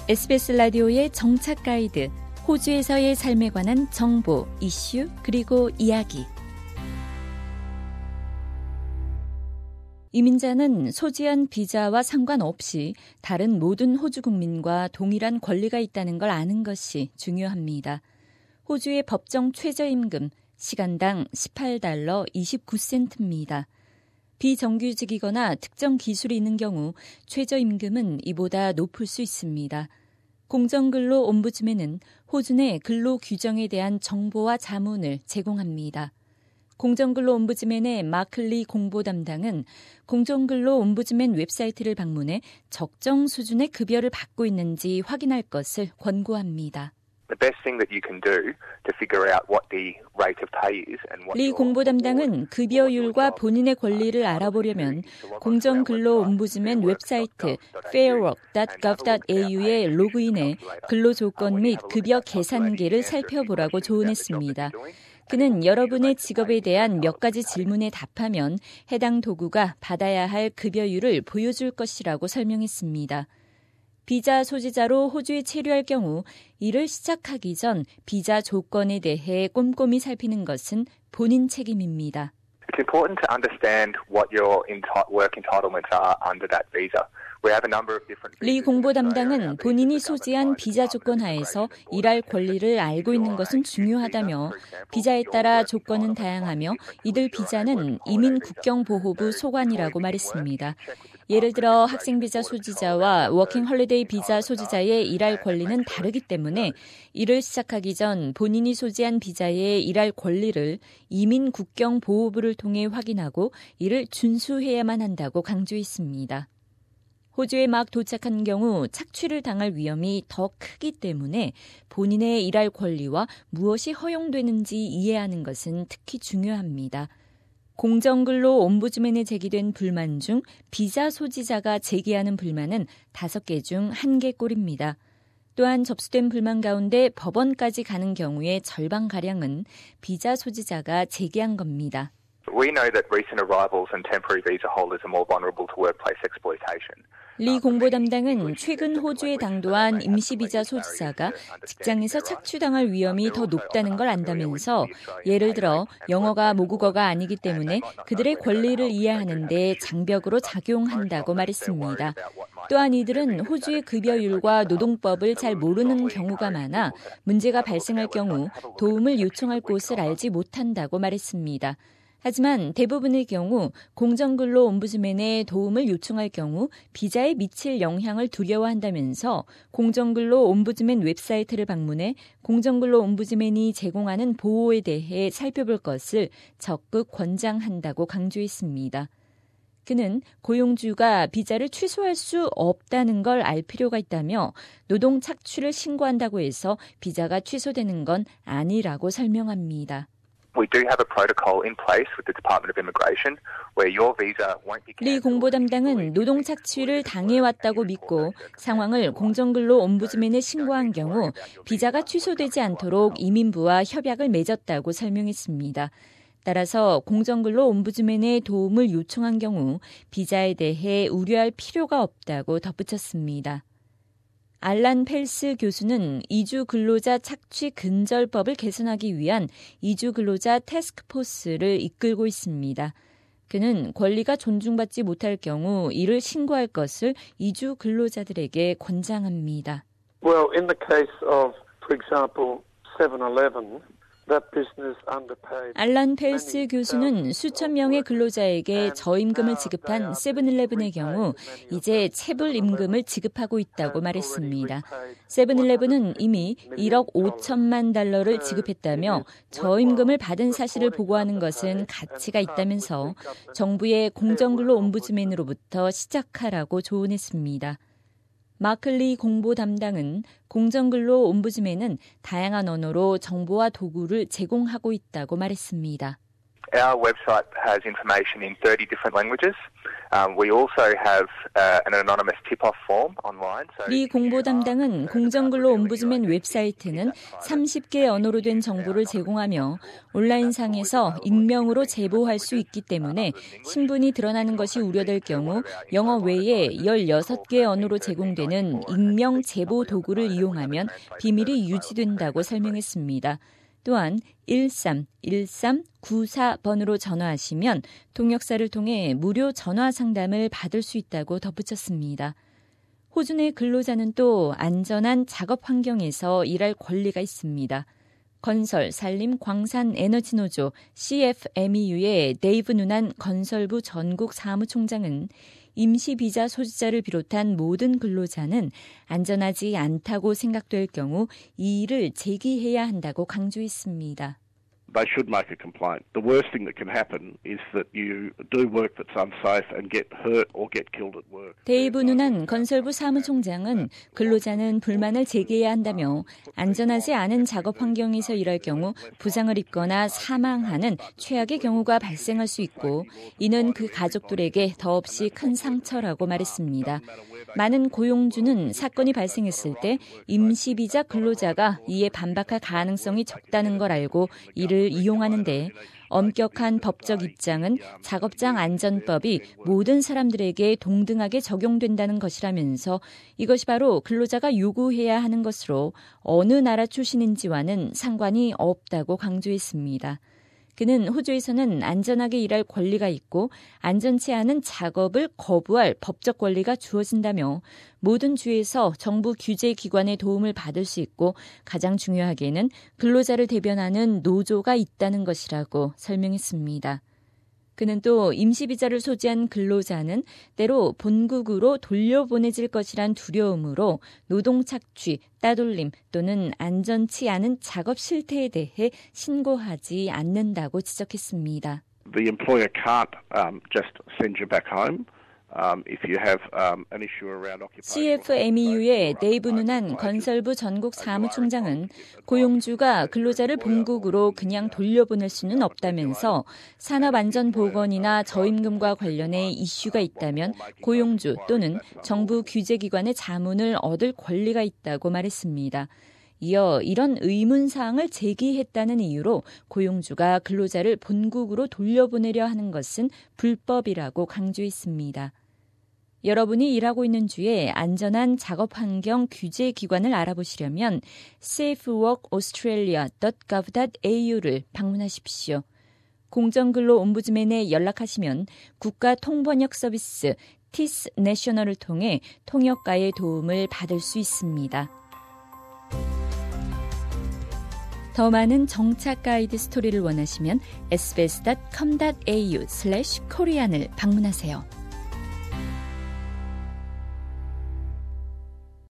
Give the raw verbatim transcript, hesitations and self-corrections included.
에스비에스 라디오의 정착 가이드, 호주에서의 삶에 관한 정보, 이슈, 그리고 이야기. 이민자는 소지한 비자와 상관없이 다른 모든 호주 국민과 동일한 권리가 있다는 걸 아는 것이 중요합니다. 호주의 법정 최저임금, 시간당 십팔 달러 이십구 센트입니다. 비정규직이거나 특정 기술이 있는 경우 최저임금은 이보다 높을 수 있습니다. 공정근로 옴부즈맨은 호주 내 근로 규정에 대한 정보와 자문을 제공합니다. 공정근로 옴부즈맨의 마클리 공보 담당은 공정근로 옴부즈맨 웹사이트를 방문해 적정 수준의 급여를 받고 있는지 확인할 것을 권고합니다. 리 공보 담당은 급여율과 본인의 권리를 알아보려면 공정근로 옴부즈맨 웹사이트 fairwork 닷 gov 닷 에이유에 로그인해 근로조건 및 급여 계산기를 살펴보라고 조언했습니다. 그는 여러분의 직업에 대한 몇 가지 질문에 답하면 해당 도구가 받아야 할 급여율을 보여줄 것이라고 설명했습니다. 비자 소지자로 호주에 체류할 경우 일을 시작하기 전 비자 조건에 대해 꼼꼼히 살피는 것은 본인 책임입니다. It's important to understand what your work entitlements are under that visa. 리 공보 담당은 본인이 소지한 비자 조건 하에서 일할 권리를 알고 있는 것은 중요하다며 비자에 따라 조건은 다양하며 이들 비자는 이민국경보호부 소관이라고 말했습니다. 예를 들어 학생 비자 소지자와 워킹 홀리데이 비자 소지자의 일할 권리는 다르기 때문에 일을 시작하기 전 본인이 소지한 비자의 일할 권리를 이민국경보호부를 통해 확인하고 이를 준수해야만 한다고 강조했습니다. 호주에 막 도착한 경우 착취를 당할 위험이 더 크기 때문에 본인의 일할 권리와 무엇이 허용되는지 이해하는 것은 특히 중요합니다. 공정근로 옴부즈맨에 제기된 불만 중 비자 소지자가 제기하는 불만은 다섯 개 중 한 개꼴입니다. 또한 접수된 불만 가운데 법원까지 가는 경우의 절반가량은 비자 소지자가 제기한 겁니다. We know that recent arrivals and temporary visa holders are more vulnerable to workplace exploitation. 리 공보 담당은 최근 호주에 당도한 임시비자 소지자가 직장에서 착취당할 위험이 더 높다는 걸 안다면서 예를 들어 영어가 모국어가 아니기 때문에 그들의 권리를 이해하는 데 장벽으로 작용한다고 말했습니다. 또한 이들은 호주의 급여율과 노동법을 잘 모르는 경우가 많아 문제가 발생할 경우 도움을 요청할 곳을 알지 못한다고 말했습니다. 하지만 대부분의 경우 공정근로 옴부즈맨의 도움을 요청할 경우 비자에 미칠 영향을 두려워한다면서 공정근로 옴부즈맨 웹사이트를 방문해 공정근로 옴부즈맨이 제공하는 보호에 대해 살펴볼 것을 적극 권장한다고 강조했습니다. 그는 고용주가 비자를 취소할 수 없다는 걸 알 필요가 있다며 노동 착취를 신고한다고 해서 비자가 취소되는 건 아니라고 설명합니다. We do have a protocol in place with the Department of Immigration where your visa won't be 리 공보 담당은 노동 착취를 당해왔다고 믿고 상황을 공정근로 옴부즈맨에 신고한 경우 비자가 취소되지 않도록 이민부와 협약을 맺었다고 설명했습니다. 따라서 공정근로 옴부즈맨의 도움을 요청한 경우 비자에 대해 우려할 필요가 없다고 덧붙였습니다. 알란 펠스 교수는 이주 근로자 착취 근절법을 개선하기 위한 이주 근로자 태스크포스를 이끌고 있습니다. 그는 권리가 존중받지 못할 경우 이를 신고할 것을 이주 근로자들에게 권장합니다. Well, in the case of, for example, 세븐 일레븐, 알란 펠스 교수는 수천 명의 근로자에게 저임금을 지급한 세븐일레븐의 경우 이제 체불 임금을 지급하고 있다고 말했습니다. 세븐일레븐은 이미 일억 오천만 달러를 지급했다며 저임금을 받은 사실을 보고하는 것은 가치가 있다면서 정부의 공정근로 옴부즈맨으로부터 시작하라고 조언했습니다. 마클리 공보 담당은 공정근로 옴부즈맨은 다양한 언어로 정보와 도구를 제공하고 있다고 말했습니다. Our website has information in thirty different languages. Um, we also have uh, an anonymous tip-off form online. So 리 공보 담당은 공정근로 옴부즈맨 웹사이트는 서른 개 언어로 된 정보를 제공하며 온라인상에서 익명으로 제보할 수 있기 때문에 신분이 드러나는 것이 우려될 경우 영어 외에 열여섯 개 언어로 제공되는 익명 제보 도구를 이용하면 비밀이 유지된다고 설명했습니다. 또한 일삼 일삼 구사 번으로 전화하시면 통역사를 통해 무료 전화 상담을 받을 수 있다고 덧붙였습니다. 호주 내 근로자는 또 안전한 작업 환경에서 일할 권리가 있습니다. 건설, 산림, 광산, 에너지 노조 씨에프엠이유의 데이브 누난 건설부 전국 사무총장은 임시 비자 소지자를 비롯한 모든 근로자는 안전하지 않다고 생각될 경우 이 일을 제기해야 한다고 강조했습니다. They should make a complaint. The worst thing that can happen is that you do work that's unsafe and get hurt or get killed at work. 데이브 누난 건설부 사무총장은 근로자는 불만을 제기해야 한다며 안전하지 않은 작업 환경에서 일할 경우 부상을 입거나 사망하는 최악의 경우가 발생할 수 있고 이는 그 가족들에게 더없이 큰 상처라고 말했습니다. 많은 고용주는 사건이 발생했을 때 임시비자 근로자가 이에 반박할 가능성이 적다는 걸 알고 이를 이용하는데 엄격한 법적 입장은 작업장 안전법이 모든 사람들에게 동등하게 적용된다는 것이라면서 이것이 바로 근로자가 요구해야 하는 것으로 어느 나라 출신인지와는 상관이 없다고 강조했습니다. 그는 호주에서는 안전하게 일할 권리가 있고 안전치 않은 작업을 거부할 법적 권리가 주어진다며 모든 주에서 정부 규제 기관의 도움을 받을 수 있고 가장 중요하게는 근로자를 대변하는 노조가 있다는 것이라고 설명했습니다. 그는 또 임시비자를 소지한 근로자는 때로 본국으로 돌려보내질 것이란 두려움으로 노동 착취, 따돌림 또는 안전치 않은 작업 실태에 대해 신고하지 않는다고 지적했습니다. The employer can't um, just send you back home. Um, if you have um, an issue around occupation. 씨에프엠이유의 데이브 누난 건설부 전국 사무총장은 고용주가 근로자를 본국으로 그냥 돌려보낼 수는 없다면서 산업안전보건이나 저임금과 관련해 이슈가 있다면 고용주 또는 정부 규제기관의 자문을 얻을 권리가 있다고 말했습니다. 이어 이런 의문사항을 제기했다는 이유로 고용주가 근로자를 본국으로 돌려보내려 하는 것은 불법이라고 강조했습니다. 여러분이 일하고 있는 주에 안전한 작업 환경 규제 기관을 알아보시려면 safeworkaustralia 닷 gov 닷 에이유를 방문하십시오. 공정근로 옴부즈맨에 연락하시면 국가 통번역 서비스 티스 내셔널을 통해 통역가의 도움을 받을 수 있습니다. 더 많은 정착 가이드 스토리를 원하시면 에스비에스 닷 컴 닷 에이유 슬래시 코리안을 방문하세요.